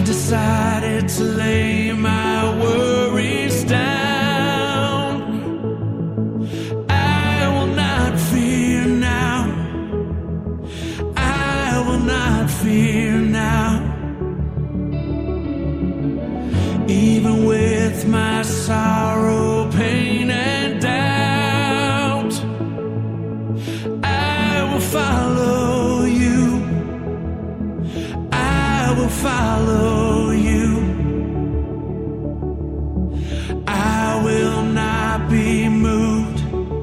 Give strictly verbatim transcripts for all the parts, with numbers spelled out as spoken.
I've decided to lay my worries down. I will not fear now. I will not fear now. Even with my sorrow, pain, and doubt, I will follow you. I will follow you. I will not be moved.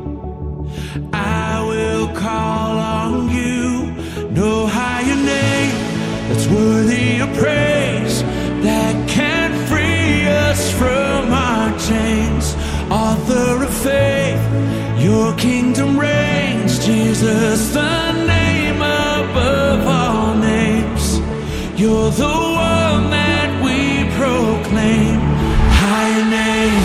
I will call on you. No higher name that's worthy of praise, that can free us from our chains. Author of faith, your kingdom reigns. Jesus, the name above all names. You're the one that we proclaim. Higher name.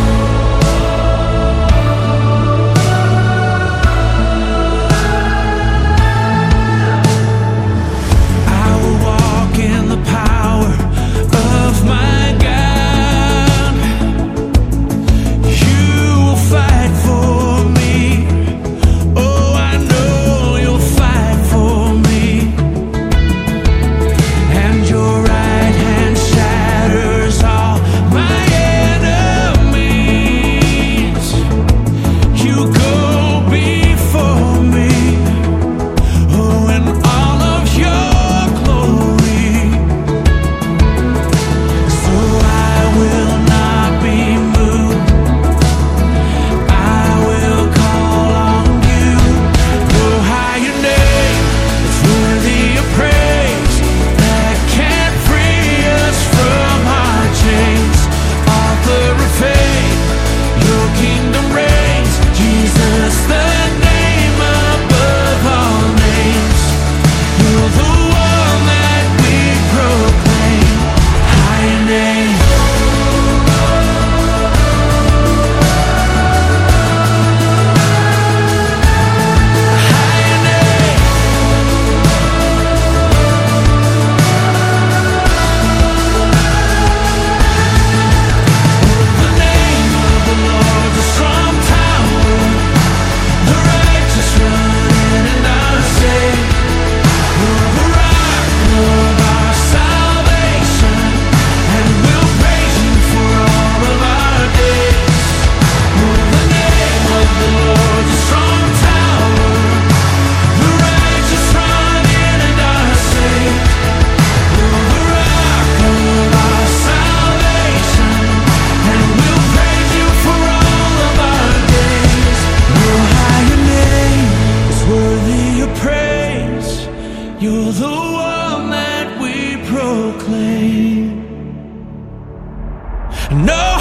You're the one that we proclaim. No